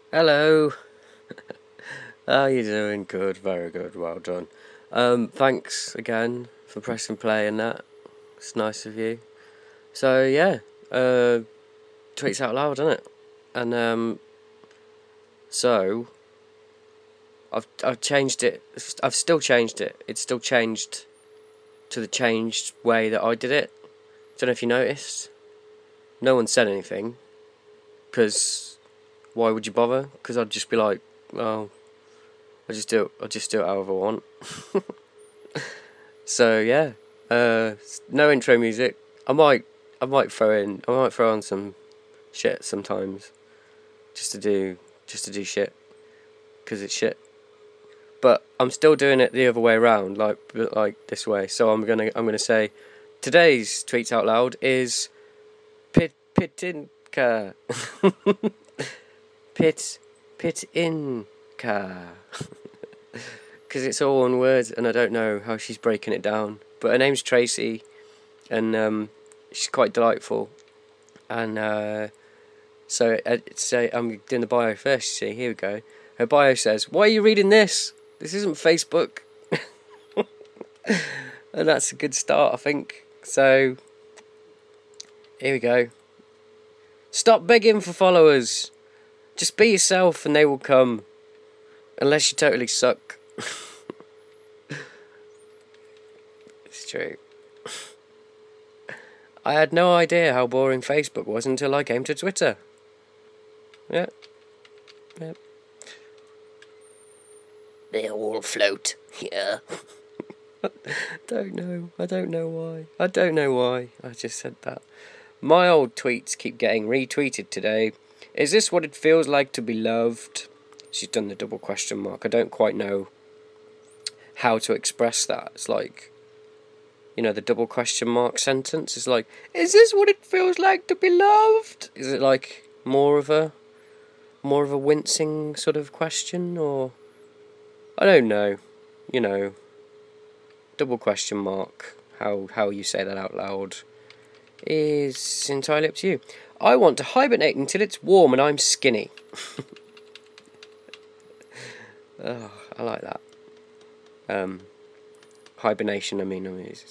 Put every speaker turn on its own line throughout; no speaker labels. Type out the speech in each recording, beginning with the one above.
Hello. How you doing? Good, very good, well done. Thanks again for pressing play and that. It's nice of you. So yeah, tweets out loud, isn't it? And so I've changed it. I've still changed it. It's still changed to the changed way that I did it. Don't know if you noticed. No one said anything, because why would you bother? Because I'd just be like, well, I'll just do it however I want. So yeah, no intro music. I might throw on some shit sometimes, just to do shit, because it's shit. But I'm still doing it the other way around, like this way. So I'm gonna say today's tweets out loud is Pitinka. Pitinka. Because it's all one word, and I don't know how she's breaking it down. But her name's Tracy, and she's quite delightful. And so I'm doing the bio first. You see, here we go. Her bio says, "Why are you reading this? This isn't Facebook." And that's a good start, I think. So here we go. Stop begging for followers. Just be yourself, and they will come. Unless you totally suck. It's true. I had no idea how boring Facebook was until I came to Twitter. Yeah. They all float. Yeah. I don't know why. I just said that. My old tweets keep getting retweeted today. Is this what it feels like to be loved? She's done the double question mark. I don't quite know how to express that. It's like, the double question mark sentence is like, is this what it feels like to be loved? Is it like more of a wincing sort of question, or I don't know. Double question mark. How you say that out loud is entirely up to you. I want to hibernate until it's warm and I'm skinny. Oh, I like that. Hibernation, I mean,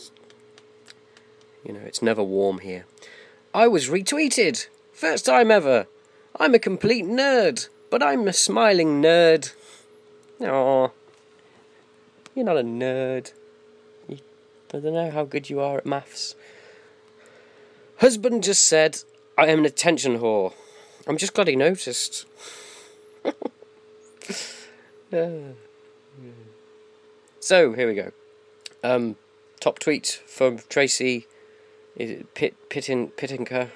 it's never warm here. I was retweeted! First time ever! I'm a complete nerd, but I'm a smiling nerd. Aww. You're not a nerd. I don't know how good you are at maths. Husband just said, I am an attention whore. I'm just glad he noticed. So, here we go. Top tweet from Tracy is Pitinka.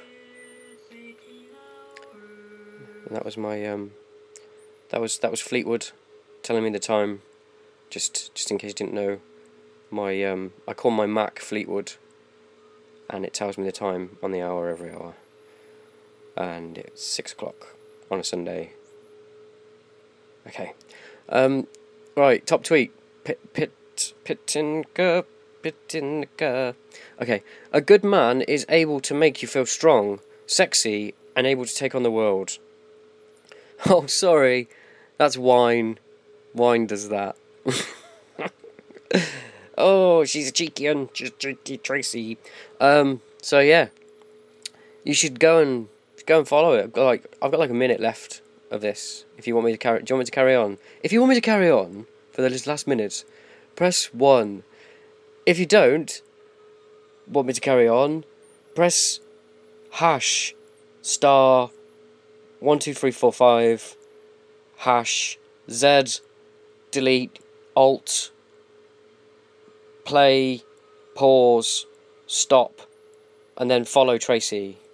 And that was my that was Fleetwood telling me the time. Just in case you didn't know, my I call my Mac Fleetwood, and it tells me the time on the hour every hour. And it's 6 o'clock on a Sunday. Okay. Right, top tweet. Pitinka. Okay. A good man is able to make you feel strong, sexy, and able to take on the world. Oh, sorry. That's wine. Wine does that. Oh, she's a cheeky one. She's cheeky Tracy. So yeah. You should go and follow it. I've got like a minute left of this. If you want me to carry, do you want me to carry on? If you want me to carry on for the last minute, press 1. If you don't want me to carry on, press # star 12345 # Z delete alt play pause stop and then follow Tracy.